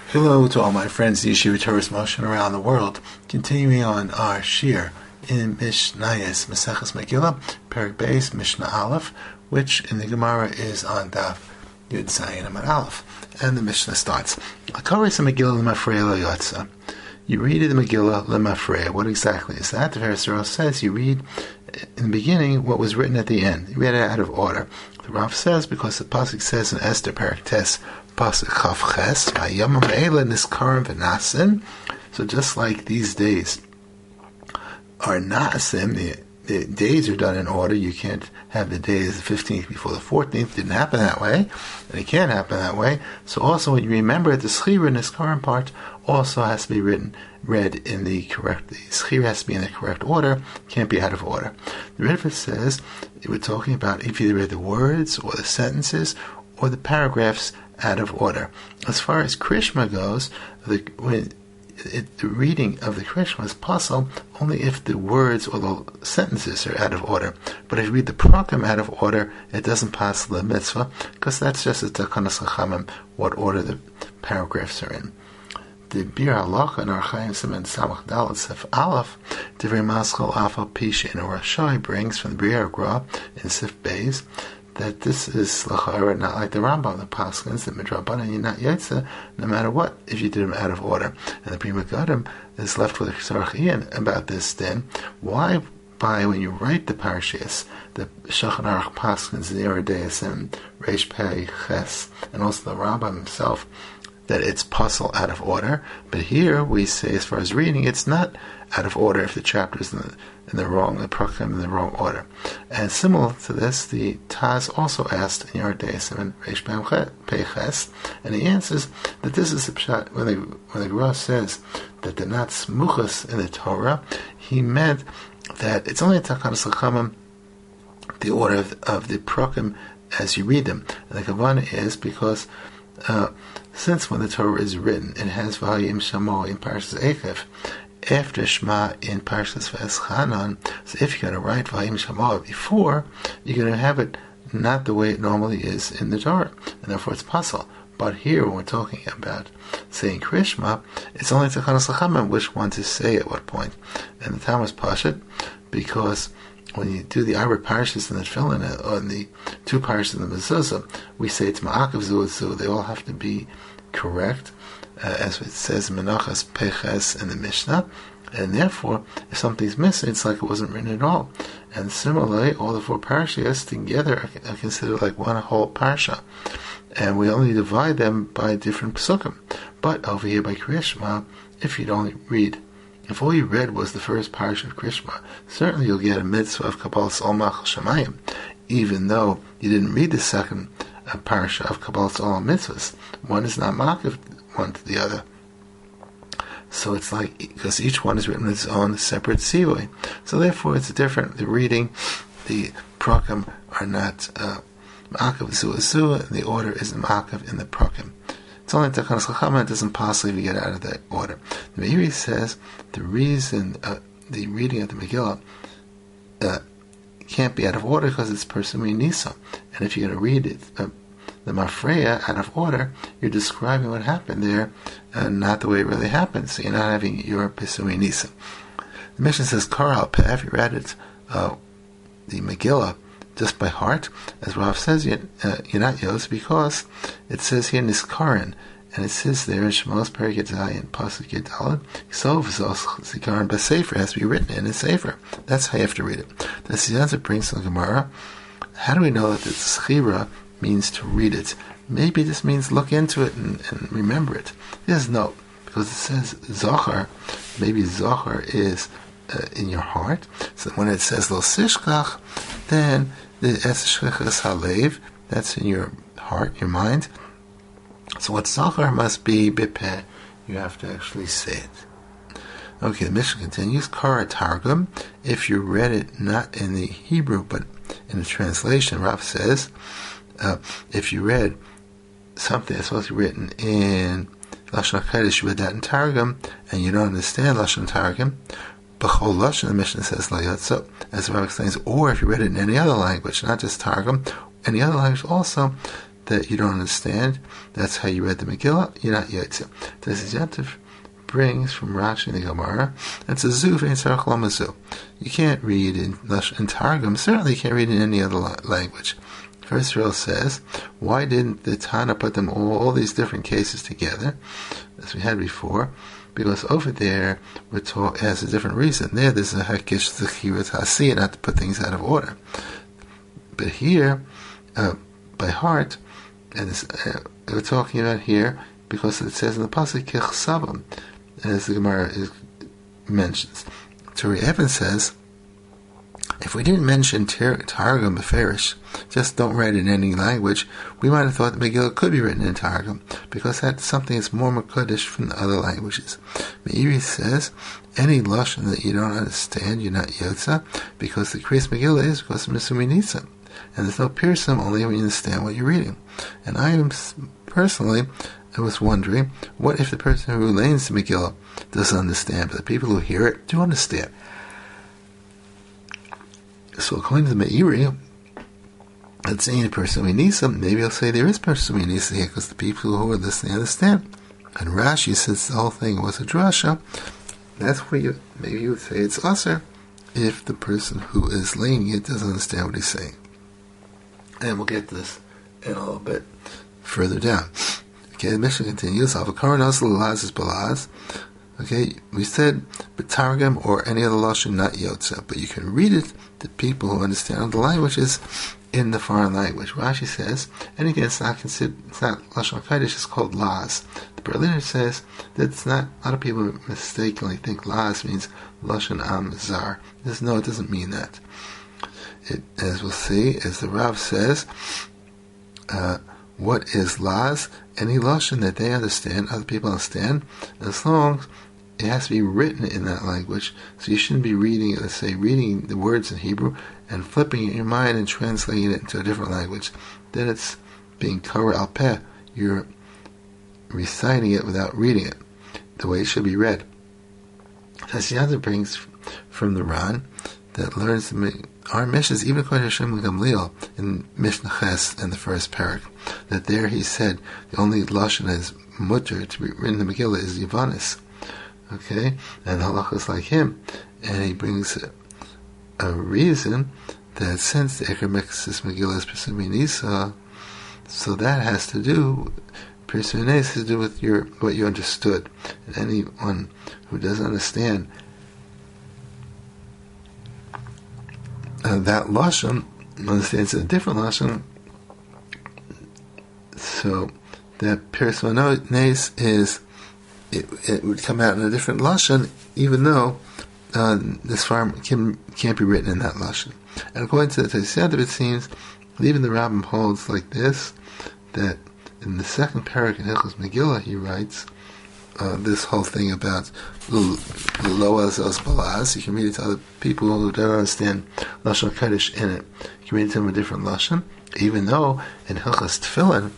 Hello to all my friends, the Yeshiva Torah's Motion around the world. Continuing on our shir in Mishnayos, Maseches Megillah, Perek Beis, Mishnah Aleph, which in the Gemara is on Daf Yud Zayin Amud Aleph. And the Mishnah starts. Akaris Megillah Lemafreya Lo Yotza. You read the Megillah Lemafreya. What exactly is that? The Pharisee says you read in the beginning what was written at the end. You read it out of order. The Rav says because the pasuk says in Esther Perek Tes pasuk Chaf Ches Vayamim Eila Niskarim V'Nasim. So just like these days are Nasim, the days are done in order. You can't have the days the 15th before the 14th. It didn't happen that way, and it can't happen that way. So also when you remember it, the Schira Niskarim part also has to be read in the correct. The Schira has to be in the correct order. Can't be out of order. The Ritva says we're talking about if you read the words or the sentences or the paragraphs out of order. As far as Krishma goes, the reading of the Krishma is possible only if the words or the sentences are out of order. But if you read the Prakim out of order, it doesn't pass the mitzvah, because that's just a Takanas Chachamim, what order the paragraphs are in. The Bir Halacha in Archaim Siman Samach Dalet Sef Aleph, Divrei Maskal Afal Pisha in Rashai brings from the Bir Gra in Sif Beis, that this is l'cha'ara not like the Rambam, the Paskins, the Midrabanan, you're not Yotze, no matter what, if you did them out of order. And the Prima Gadim is left with a Ksarchian about this then. Why, when you write the Parashas, the Shulchan Aruch Paskins, the Eredeis, and Reish Pei Ches, and also the Rambam himself, that it's puzzle out of order, but here we say, as far as reading, it's not out of order if the chapter is in the wrong, the Prakim in the wrong order. And similar to this, the Taz also asked in Yardeis and Reish Pei Ches, and he answers that this is a pshat. When the Gemara says that they're not smuchas in the Torah, he meant that it's only a Takanas Chachamim, the order of the Prakim as you read them. And the Kavanah is because since when the Torah is written, it has Vayim Shamo in Parashas Eikev, after Shema in Parashas V'eschanan. So if you're going to write Vayim Shamo before, you're going to have it not the way it normally is in the Torah, and therefore it's possible. But here, when we're talking about saying Krishma, it's only Takanas Chachamim which one to say at what point. And the Talmud is Pashut, because when you do the Arba Parashas and the Tefillin, or the two Parashas in the Mezuzah, we say it's Ma'akav Zu. They all have to be correct, as it says Menachas Peches in the Mishnah, and therefore, if something's missing, it's like it wasn't written at all. And similarly, all the four Parashas together are considered like one whole Parasha, and we only divide them by different Pesukim. But over here by Krishma, if you'd only read, if all you read was the first Parasha of Krishma, certainly you'll get a mitzvah of Kabbalas Olmach Shemayim, even though you didn't read the second Parasha of Kabbalas Olam Mitzvahs. One is not ma'akiv one to the other. So it's like, because each one is written in its own separate sivui. So therefore it's different. The reading, the Prakim are not ma'akiv zu, and the order isn't ma'akiv in the Prakim. It's only Takanas Chachamim, it doesn't possibly get out of that order. The Meiri says the reason the reading of the Megillah can't be out of order because it's Persumi Nisa. And if you're going to read it, the Mafreya out of order, you're describing what happened there, not the way it really happened. So you're not having your Persumi Nisa. The Mishnah says, Karal Peh, if you read it, the Megillah, just by heart, as Rav says, you're not Yotz, because it says here Niskarin, and it says there in Shemos Perek Zayin Pasuk Yedalad, so Zikaron B'Sefer has to be written in a Sefer. That's how you have to read it. The Siyanza brings in the Gemara. How do we know that the Schira means to read it? Maybe this means look into it and remember it. There's no, because it says Zohar. Maybe Zohar is in your heart. So when it says Lo Sishkach, then the Eseshchechas Halev, that's in your heart, your mind. So what Zohar must be Bipeh, you have to actually say it. Okay, the Mishnah continues, Kara Targum, if you read it not in the Hebrew, but in the translation, Rav says, if you read something that's supposed to be written in Lashon HaKodesh, you read that in Targum, and you don't understand Lashon Targum, B'chol Lashon, the Mishnah says, La Yotza, as the Rav explains, or if you read it in any other language, not just Targum, any other language also, that you don't understand, that's how you read the Megillah, you're not Yotze. This Yantif brings from Rashi in the Gemara, it's a Zuv and Tzarech Lamazu. You can't read in Targum, certainly you can't read in any other language. First Israel says, why didn't the Tana put them all these different cases together, as we had before? Because over there, we're taught, it has a different reason. There's a Hakish Zechirat Hasi, not to put things out of order. But here, by heart, and we're talking about here because it says in the pasuk Kich Savam, as the Gemara mentions. Turi Evans says, if we didn't mention Targum Beferish, just don't write in any language, we might have thought the Megillah could be written in Targum, because that's something that's more Makodish from the other languages. Meiri says, any Lashon that you don't understand, you're not Yotza, because the Kriyas Megillah is because of Misumi Nisa. And there's no Pirsum only when you understand what you're reading. And I was wondering, what if the person who relates the Megillah doesn't understand, but the people who hear it do understand? So according to the Meiri, let's say a person we need some, maybe I'll say there is person we need here because the people who are listening understand. And Rashi says the whole thing was a drasha. That's where maybe you would say it's usher if the person who is laying it doesn't understand what he's saying. And we'll get to this in a little bit further down. Okay, the Mishnah continues. Okay, we said B'targum or any other lashon, not Yotza, but you can read it to people who understand the languages in the foreign language. Rashi says, and again, it's not lashon kodesh; it's called Laz. The Berliner says that it's not. A lot of people mistakenly think Laz means lashon am zar. No, it doesn't mean that. It, as we'll see, as the Rav says, what is Laz? Any lashon that they understand, other people understand, as long as it has to be written in that language. So you shouldn't be reading, let's say, reading the words in Hebrew and flipping it in your mind and translating it into a different language. Then it's being Torah al peh. You're reciting it without reading it, the way it should be read. Tasiata brings from the Ran that learns our Mishnahs, even according to Shem Gamliel in Mishnah Ches in the first parak, that there he said the only lashon that is mutter to be written in the Megillah is Yavanis. Okay, and halacha is like him, and he brings a reason that since the Eker Meksis Megillah is Pesumi Nisa, so that has to do. Pesumi Nisa has to do with what you understood, and anyone who doesn't understand that lashon understands a different lashon. So that Pesumi Nisa is. It would come out in a different lashon, even though this farm can't be written in that lashon. And according to the Tosefot, it seems even the Rambam holds like this, that in the second parak in Hilchos Megillah he writes this whole thing about Loaz os balaz. You can read it to other people who don't understand lashon kodesh in it. You can read it to them a different lashon, even though in Hilchos Tefillin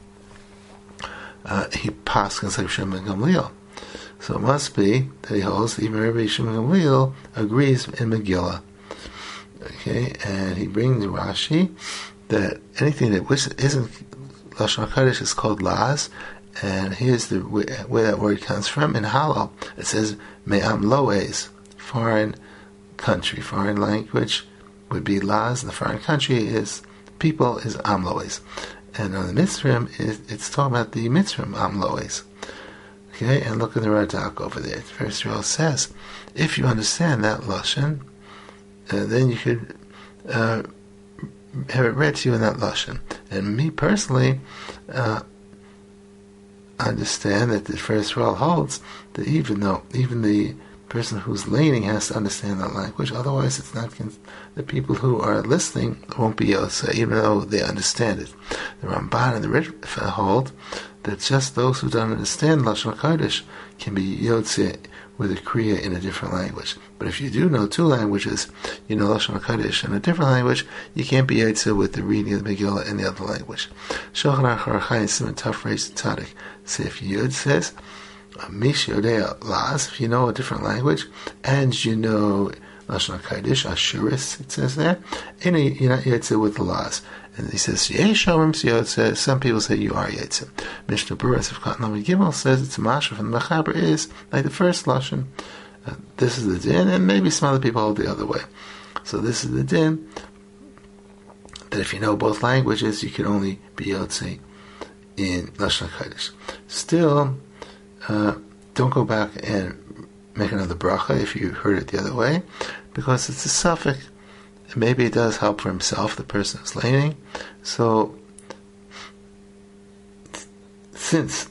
he paskins like Shimon Gamliel. So it must be that he holds that even Rabbi Shimon Gamliel agrees in Megillah. Okay, and he brings Rashi that anything that isn't Lashon Kodesh is called Laz, and here's where that word comes from. In Hallel, it says Me'am Loes, foreign country, foreign language would be Laz, and the foreign country is people is Am Loes. And on the Mitzrim, it's talking about the Mitzrim Amloes. Okay, and look at the Radak over there. First Israel says, if you understand that lashon, then you could have it read to you in that lashon. And me personally, understand that the First Israel holds that even the person who's leaning has to understand that language. Otherwise, it's not. The people who are listening won't be Yotze, even though they understand it. The Ramban and the Ritva hold that just those who don't understand Lashon Kodesh can be Yotze with a Kriya in a different language. But if you do know two languages, you know Lashon Kodesh in a different language, you can't be Yotze with the reading of the Megillah in the other language. Shulchan Aruch Chaim Siman Taf Reish Tzadik Seif Yud says, Mish Yodea Laz, if you know a different language, and you know Lashon Kodesh, Ashuris, it says there, and you're not Yotze with the Laz. And he says, some people say you are Yotze. Mishnah Berurah Sifkat Lamed Gimel says it's a Masha from the Mechaber is like the first Lashon. This is the din, and maybe some other people hold the other way. So this is the din, that if you know both languages, you can only be Yotze in Lashon HaKodesh. Still, don't go back and make another bracha if you heard it the other way, because it's a suffix. Maybe it does help for himself, the person who's laning. So, since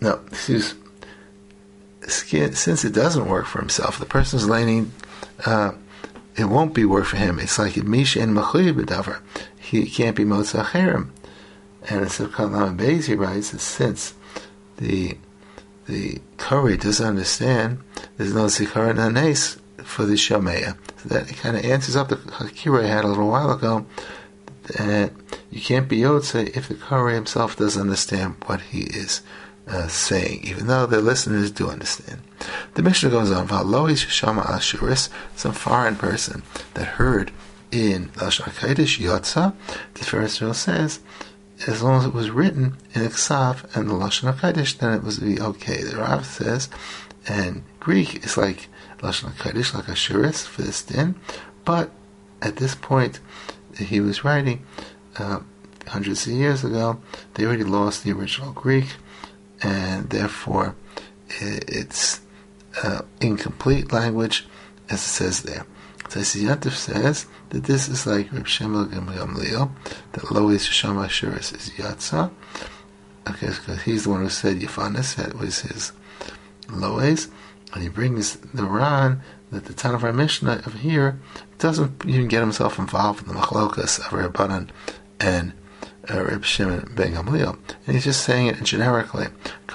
it doesn't work for himself, the person who's laning, it won't be work for him. It's like Misha and Machuy B'davar. He can't be Motza Cherem. And in Sivkat Lamed Beis he writes that since the Kori doesn't understand, there's no Zikaron Hanes for the Shameya. So that kind of answers up the Hakira I had a little while ago, that you can't be Yotze if the Kori himself doesn't understand what he is saying, even though the listeners do understand. The Mishnah goes on, V'alois Shama Ashuris, some foreign person that heard in Lashon HaKodesh Yotza, the first rule says, as long as it was written in Iksav and the Lashon HaKodesh, then it was be okay. The Rav says, and Greek is like Lashon HaKodesh, like Ashuris for this din, but at this point he was writing hundreds of years ago, they already lost the original Greek, and therefore it's incomplete language, as it says there. Taisi Yantif says that this is like Reb Shmuel Gamliel, that Lois Shama Ashuris is Yatza. Okay, because he's the one who said Yefanis, that was his Lois, and he brings the Ran that the Tan of our Mishnah of here doesn't even get himself involved in the Machlokas of Rabbanan and Reb Shimon ben Gamliel, and he's just saying it generically.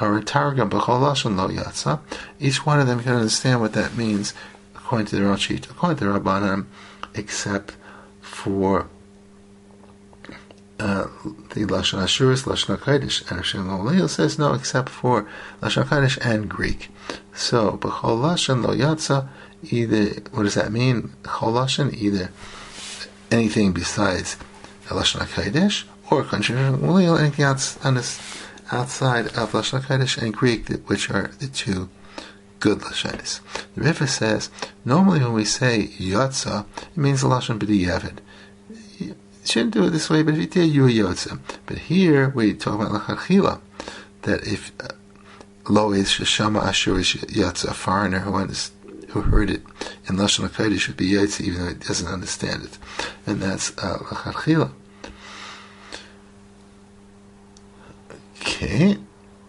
Each one of them can understand what that means according to their own sheet, according to the Rabbanan, except for the Lashon Ashuris, Lashon HaKodesh, and Hashem Gamliel says no, except for Lashon HaKodesh and Greek. So, B'chol Lashon Lo Yatza, either, what does that mean? Chol Lashon, either anything besides Lashon HaKodesh, or Hashem Gamliel, anything outside of Lashon HaKodesh and Greek, which are the two good Lashonis. The Riffa says, normally when we say Yotza, it means a Lashon B'diavad. You shouldn't do it this way, but if you did, you were Yotza. But here, we talk about L'chachila, that if Lois Shama Ashur is Yotza, a foreigner who heard it in Lashon HaKodesh should be Yotza, even though he doesn't understand it. And that's L'chachila. Okay.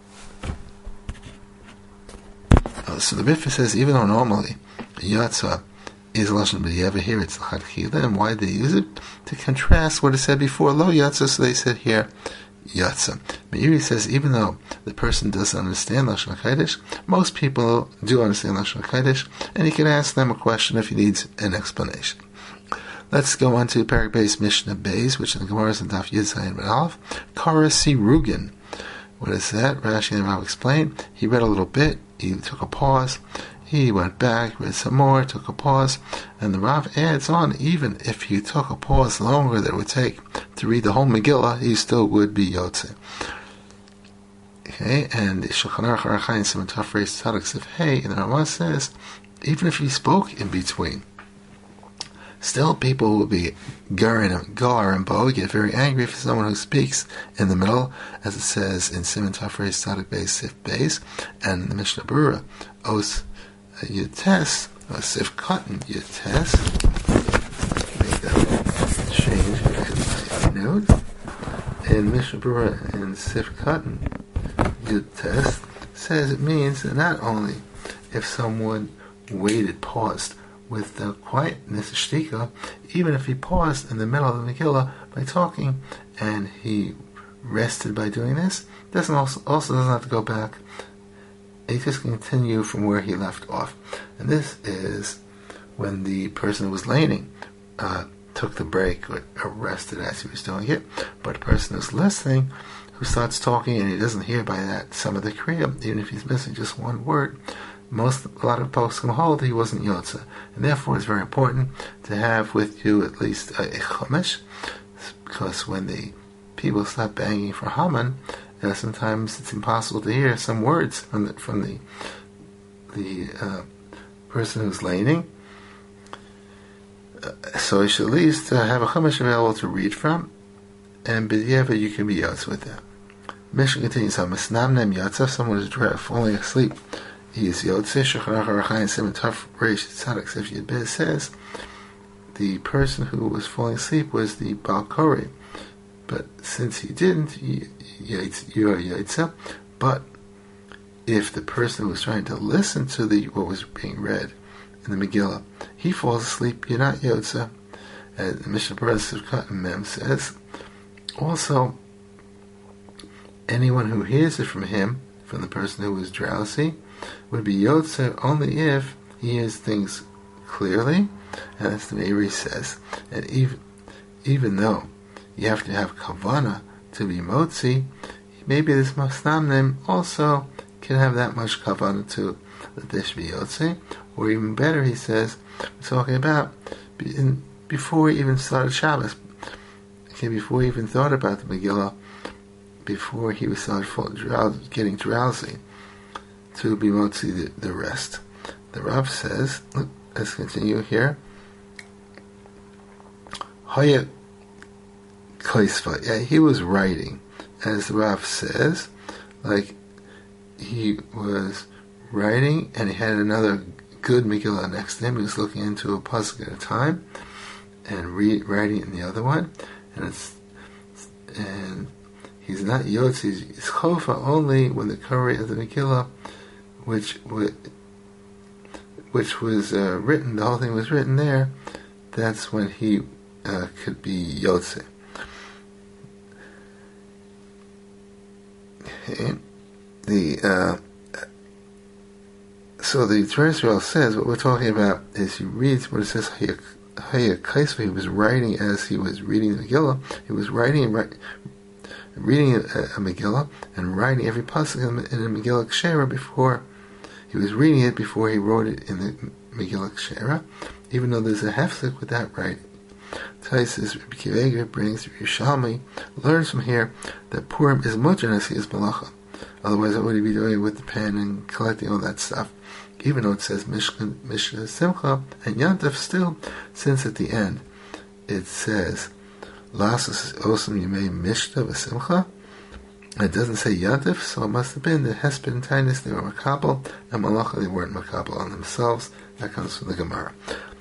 So the Riffa says, even though normally Yatza is Lashon B'diavad, here it's L'chachila, and why did they use it? To contrast what it said before, Lo Yatza, so they said here, Yatza. Meiri says, even though the person doesn't understand Lashon HaKodesh, most people do understand Lashon HaKodesh, and he can ask them a question if he needs an explanation. Let's go on to Perek Beis Mishnah Beis, which in the Gemara is in Daf Yud Zayin and Aleph. Kara Sirugin. What is that? Rashi and Rav explain. He read a little bit, he took a pause, he went back, read some more, took a pause, and the Rav adds on, even if he took a pause longer than it would take to read the whole Megillah, he still would be Yotze. Okay, and the Shulchan Aruch Arachayim Simon Tafreis Tzadik Sif Hey, and the Ramah says, even if he spoke in between, still people will be gar and bo, get very angry for someone who speaks in the middle, as it says in Simon Tafreis Tzadik Beis Sif Beis, and in the Mishnah Berurah, Os Yutes, Sif Cotton Yutes, make that change in my note, and Mishnah Berurah in Sif Cotton Yutes says it means that not only if someone paused with the quietness, shtika, even if he paused in the middle of the Megillah by talking, and he rested by doing this, doesn't have to go back. He just can continue from where he left off. And this is when the person who was laning took the break or rested as he was doing it. But the person who's listening, who starts talking and he doesn't hear by that some of the Kriya, even if he's missing just one word, a lot of folks can hold he wasn't Yotze, and therefore it's very important to have with you at least a Chumash, because when the people stop banging for Haman, sometimes it's impossible to hear some words from the person who's laning. So you should at least have a chumash available to read from, and b'diavad you can be yotz with that. Mishnah continues, "Misnamnem yatzav." Someone is falling asleep. He is yotze. Shecharach Arachayin Simon Taf Reish Tzadik Sef Yud Beis says the person who was falling asleep was the Baal Koreh, but since he didn't, you are yotze. But if the person who was trying to listen to what was being read in the Megillah, he falls asleep, you're not yotze. As the Mishnah Berurah Sivkat Mem says, also, anyone who hears it from him, from the person who is drowsy, would be yotze only if he hears things clearly, and as the Meiri says, and even though you have to have kavana to be motzi, maybe this masnamnim also can have that much kavana to that this be yotze, or even better, he says, we're talking about before he even started Shabbos, before he even thought about the Megillah, before he was getting drowsy, to be motzi the rest. The Rav says, let's continue here. Haya Kaisva. Yeah, he was writing, as the Rav says, like he was writing, and he had another good Megillah next to him. He was looking into a pasuk at a time, and writing in the other one, and he's not yotze. He's chofa only when the Koreh of the Megillah, which was written, the whole thing was written there. That's when he could be yotze. Okay. So the Torah Israel says what we're talking about is he reads what it says. He was writing as he was reading the Megillah. He was reading a Megillah and writing every pasuk in a Megillah Kshera before he was reading it, before he wrote it in the Megillah Kshera, even though there's a hefsek with that writing. Taisus Rabbi Akiva Eiger brings Yerushalmi learns from here that Purim is mutter as he is malacha. Otherwise, what would he be doing with the pen and collecting all that stuff? Even though it says Mishka Simcha and Yantav still, since at the end it says Lasas Osam Yemei Mishta V'Simcha, and it doesn't say Yantav, so it must have been the Hesped and Tainus, they were Makabal, and Malacha, they weren't Makabal on themselves. That comes from the Gemara.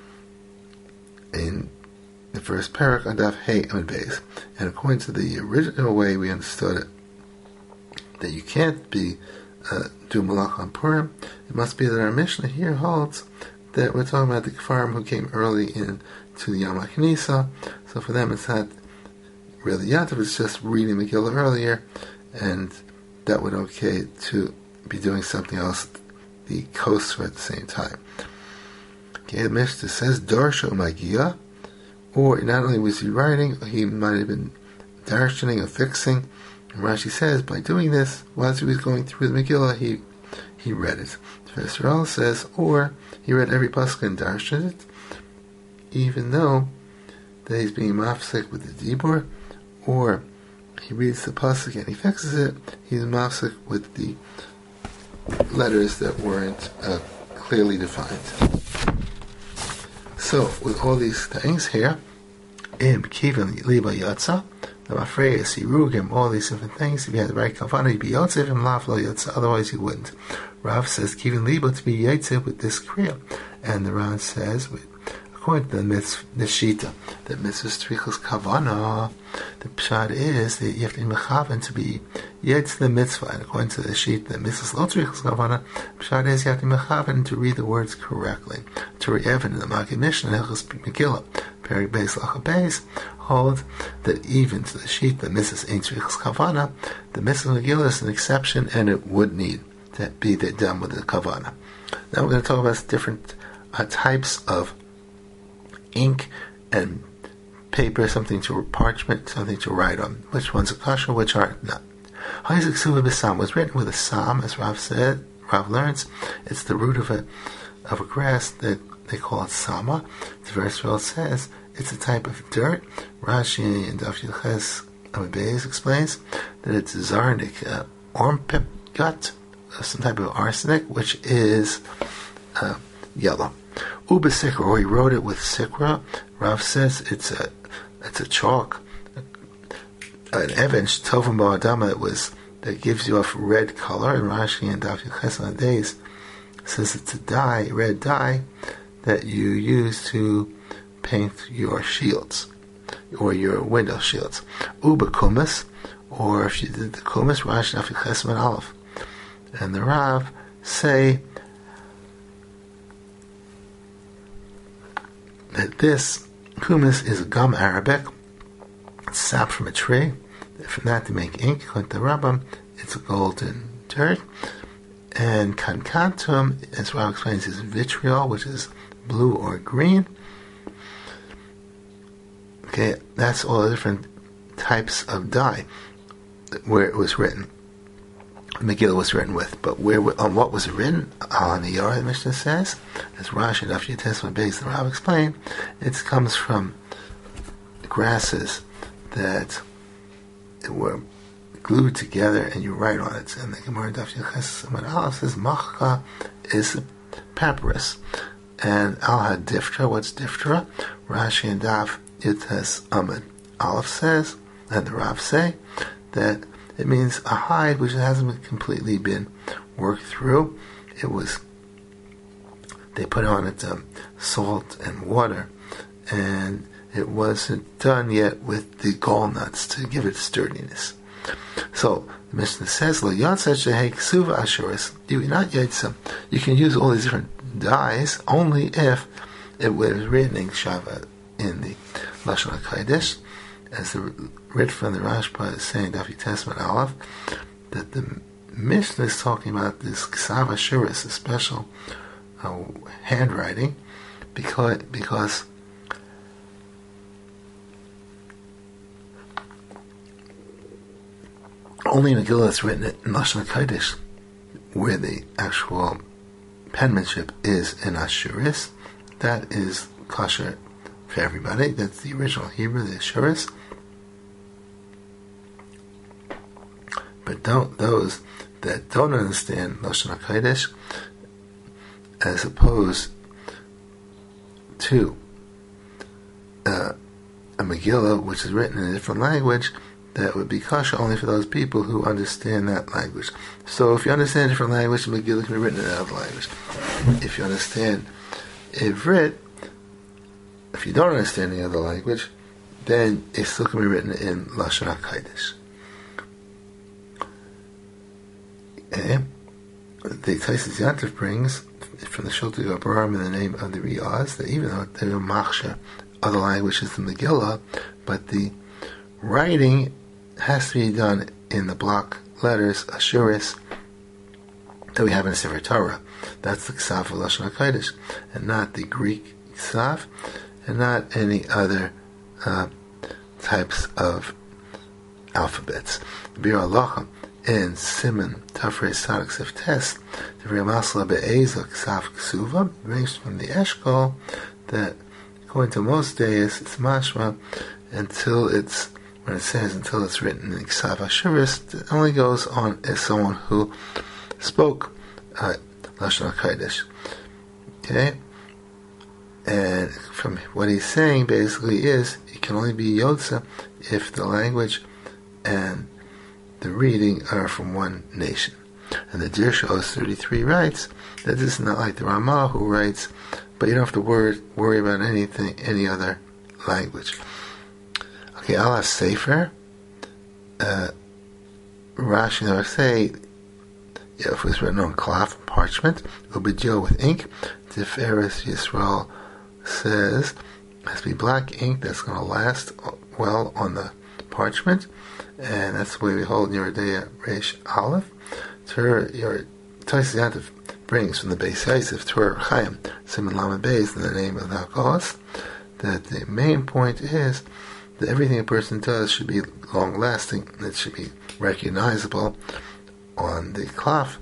In the first parak, Adaf Hey Amid Beis, and according to the original way we understood it, that you can't be do Malach on Purim, it must be that our Mishnah here holds that we're talking about the Kfarim who came early in to the Yom HaKnisa, so for them it's not really Yantav, it's just reading Megillah earlier, and that would okay to be doing something else, the Kosra at the same time. Okay, the Mishnah says, Darsha Magia, or not only was he writing, he might have been darshaning or fixing. And Rashi says, by doing this, whilst he was going through the Megillah, he read it. Yisrael says, or he read every pasuk and darshaned it, even though that he's being mafsek with the dibur, or he reads the pasuk and he fixes it, he's mafsek with the letters that weren't clearly defined. So, with all these things here, im kivan liba yatsa, the mafrei, sirugim, all these different things, if you had the right kavanah, you'd be yotze, if laf lo yatsa, otherwise you wouldn't. Rav says kivan liba to be yotze with this kriya, and the Ran says, according to the shita, that mitzvah strichos kavanah, the pshat is that you have to be mechavan to be yetz the mitzvah, and according to the shita, that mitzvah lo strichos kavanah, pshat is you have to be mechavan to read the words correctly. To Evan in the Maggid Mishnah, Hilchos Megillah, Perek Beis Lacha Beis, hold that even to the sheet that mitzvah ain't strichos kavanah, the mitzvah Megillah is an exception, and it would need to be done with the kavanah. Now we're going to talk about different types of ink and paper, something to parchment, something to write on. Which ones are kosher, which aren't not. Ha'izak Suva B'Sam was written with a sam, as Rav said. Rav learns it's the root of a grass that they call it sama. The verse well says it's a type of dirt. Rashi and Daf Yilches Amud Beis explains that it's zarnik, armpit gut, some type of arsenic, which is yellow. Uba Sikra, or he wrote it with Sikra. Rav says it's a chalk, an evanch tovim ba'adama that gives you a red color. And Rashi and Daf Yoches on days says it's a dye, red dye, that you use to paint your shields or your window shields. Uba kumis, or if you did the kumis, Rashi Daf Yoches and Aleph, and the Rav say that this kumis is a gum Arabic. It's sap from a tree. From that to make ink, according to the Rambam, it's a golden dirt. And kankantum, as Rav explains, is vitriol, which is blue or green. Okay, that's all the different types of dye where it was written. Megillah was written with, but on what was it written? On the Yara, the Mishnah says, as Rashi and After Testament base, the Rav explained, it comes from grasses that were glued together and you write on it. And the Gemara Daf Yoches Aleph says machka is papyrus, and al had diftra. What's diftra? Rashi and Daf Yoches Amud Aleph says, and the Rav say that it means a hide which hasn't completely been worked through. They put on it salt and water, and it wasn't done yet with the gall nuts to give it sturdiness. So the Mishnah says, "Lo yatzeh shehei ksuva ashuris." You not yatzeh. You can use all these different dyes only if it was written in Shava in the Lashon HaKodesh, as the writ from the Rashba is saying, Daf Testament Aleph, that the Mishnah is talking about this ksav ashuris, a special handwriting, because only Megillah is written in Lashon HaKodesh, where the actual penmanship is in Ashuris. That is kosher for everybody. That's the original Hebrew, the Ashuris. But those that don't understand Lashon HaKodesh, as opposed to a Megillah, which is written in a different language, that would be kosher only for those people who understand that language. So if you understand a different language, the Megillah can be written in another language. If you understand Ivrit, if you don't understand the other language, then it still can be written in Lashon HaKodesh. Okay. The Taisus Yantif brings from the Shulti Abraham in the name of the Riyaz that even though they were machsher other languages than Megillah, but the writing has to be done in the block letters Ashuris that we have in Sefer Torah. That's the Ksav of Lashon HaKodesh, and not the Greek Ksav, and not any other types of alphabets. Bir Halacha in Simon Tafrei Sadak Sef Tes, the Riamasla Be'ezah Ksav Ksuva brings from the Eshkol that according to most days it's mashma when it says until it's written in Ksav Ashuris, it only goes on as someone who spoke Lashon HaKodesh. Okay? And from what he's saying basically is, it can only be Yotza if the language and the reading are from one nation. And the Dirshos 33 writes that this is not like the Ramah who writes, but you don't have to worry about any other language. Okay, I'll have Sefer. Rashi never say if it was written on cloth, parchment, Ubidyo with ink. Tiferes Yisrael says it has to be black ink that's going to last well on the parchment, and that's the way we hold Yeridea Reish Aleph. Your Taisus Yantif brings from the Beis Yosef Torah Chaim Simon Lamed Beis in the name of the Hakos that the main point is that everything a person does should be long lasting, and it should be recognizable on the cloth,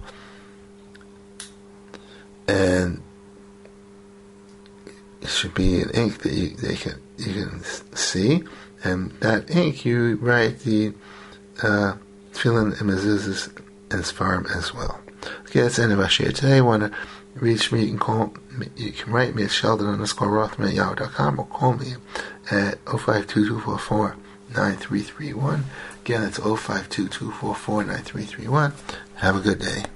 and it should be in ink that you can see, and that ink you write the tefillin and mezuzahs and Sfarim as well. Okay, that's the end of our share today. Want to reach me? You can write me at Sheldon_Rothman@yahoo.com or call me at 052-244-9331. Again, that's 052-244-9331. Have a good day.